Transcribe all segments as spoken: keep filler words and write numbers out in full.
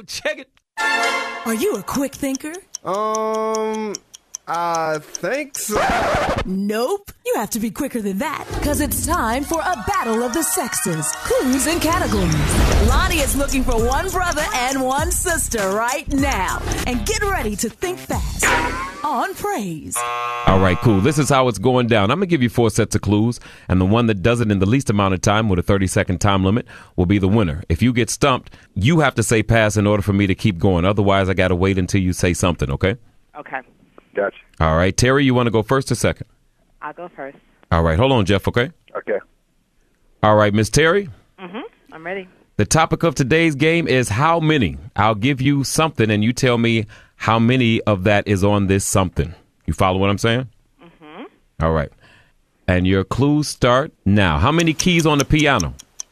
check it. Are you a quick thinker? Um, I think so. Nope. You have to be quicker than that, because it's time for a battle of the sexes. Clues and categories. Lonnie is looking for one brother and one sister right now. And get ready to think fast on Praise. All right, cool. This is how it's going down. I'm going to give you four sets of clues, and the one that does it in the least amount of time with a thirty-second time limit will be the winner. If you get stumped, you have to say pass in order for me to keep going. Otherwise, I got to wait until you say something, okay? Okay. Gotcha. All right. Terry, you want to go first or second? I'll go first. All right. Hold on, Jeff, okay? Okay. All right, Miss Terry. Mm-hmm. I'm ready. The topic of today's game is how many. I'll give you something, and you tell me how many of that is on this something. You follow what I'm saying? Mm-hmm. All right. And your clues start now. How many keys on the piano?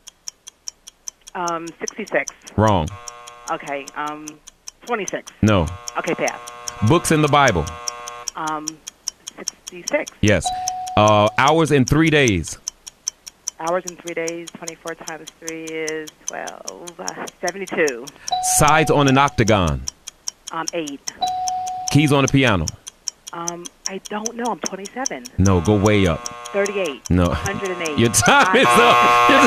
Um, sixty-six. Wrong. Okay. Um, twenty-six. No. Okay, pass. Books in the Bible? Um, sixty-six. Yes. Uh, hours in three days? Hours in three days. twenty-four times three is twelve. Uh, seventy-two. Sides on an octagon? Um, eight. Keys on the piano? Um, I don't know. I'm twenty-seven. No, go way up. thirty-eight. No. one hundred eight. Your time is up.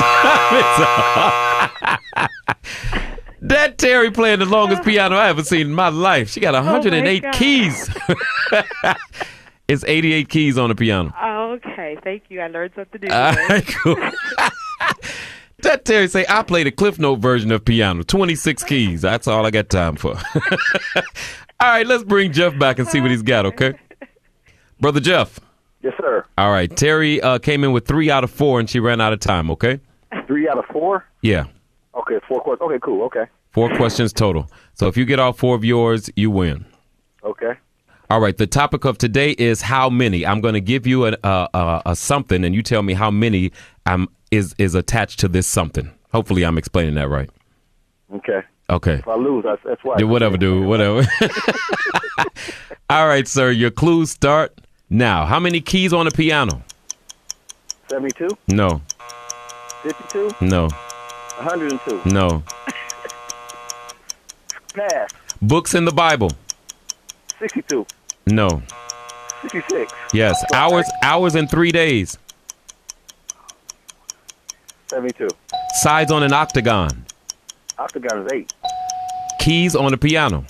Your time is up. That Terry playing the longest piano I ever seen in my life. She got one hundred eight Oh my God. keys. It's eighty-eight keys on the piano. Oh, okay. Thank you. I learned something new. All right, cool. That Terry say, I play the Cliff Note version of piano. twenty-six keys. That's all I got time for. All right, let's bring Jeff back and see what he's got, okay? Brother Jeff. Yes, sir. All right, Terry uh, came in with three out of four, and she ran out of time, okay? Three out of four? Yeah. Okay, four questions. Okay, cool. Okay. Four questions total. So if you get all four of yours, you win. Okay. All right, the topic of today is how many. I'm going to give you a, a, a, a something, and you tell me how many um, is, is attached to this something. Hopefully I'm explaining that right. Okay. Okay. If I lose, that's, that's why. Yeah, whatever, dude. Whatever. All right, sir. Your clues start now. How many keys on the piano? seventy-two? No. fifty-two? No. one hundred two? No. Pass. Books in the Bible? sixty-two? No. sixty-six? Yes. Hours hours in three days? seventy-two? Sides on an octagon? Octagon is eight. Keys on the piano?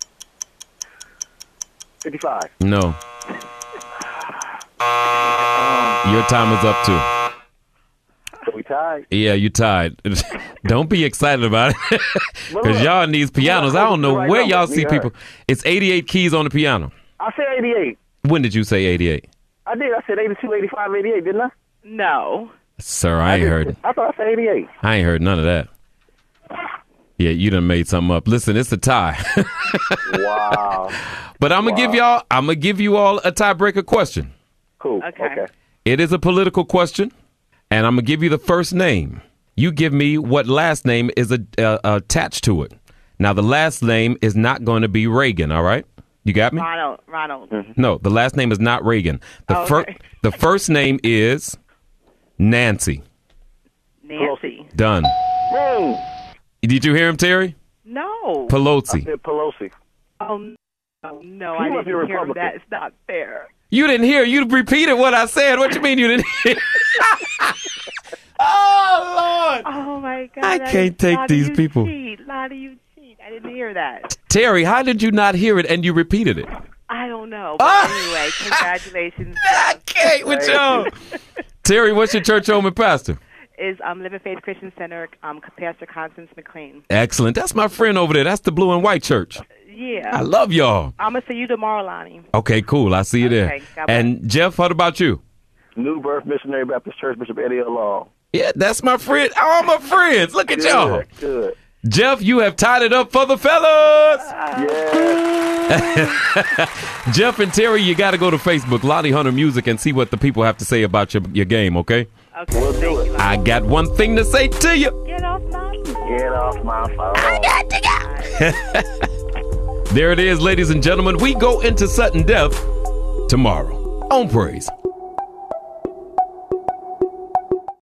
fifty-five? No. Your time is up too. So we tied? Yeah, you tied. Don't be excited about it. Because y'all in these pianos, I don't know where y'all see people. It's eighty-eight keys on the piano. I said eighty-eight. When did you say eighty-eight? I did. I said eighty-two, eighty-five, eighty-eight, didn't I? No. Sir, I ain't heard it. I thought I said eighty-eight. I ain't heard none of that. Yeah, you done made something up. Listen, it's a tie. Wow. But I'm gonna Wow. give y'all I'm gonna give you all a tiebreaker question. Cool. Okay. Okay. It is a political question, and I'm gonna give you the first name. You give me what last name is a, uh, attached to it. Now, the last name is not going to be Reagan, all right? You got me? Ronald. Ronald. No, the last name is not Reagan. The, Oh, fir- okay. the first name is Nancy. Nancy. Done. Boom. Did you hear him, Terry? No. I Pelosi. said Pelosi. Oh, no. No, He I must be didn't hear Republican. that. It's not fair. You didn't hear. You repeated what I said. What you mean you didn't hear? Oh, Lord. Oh, my God. I can't take Lonnie, these you people. Cheat. Lonnie, you cheat. I didn't hear that. Terry, how did you not hear it and you repeated it? I don't know. But Ah! anyway, congratulations. I can't with y'all. Terry, what's your church home and pastor? Is um, Living Faith Christian Center, um, Pastor Constance McLean. Excellent. That's my friend over there. That's the blue and white church. Yeah. I love y'all. I'm going to see you tomorrow, Lonnie. Okay, cool. I'll see you there. Okay, God bless. And Jeff, what about you? New Birth Missionary Baptist Church, Bishop Eddie L. Long. Yeah, that's my friend. All my friends. Look at y'all. Good. Good. Jeff, you have tied it up for the fellas. Yeah. Jeff and Terry, you got to go to Facebook, Lonnie Hunter Music, and see what the people have to say about your, your game, okay? Okay, We'll do thank it. you, Lonnie. I got one thing to say to you. Get off my phone. Get off my phone. There it is, ladies and gentlemen. We go into sudden death tomorrow on Praise.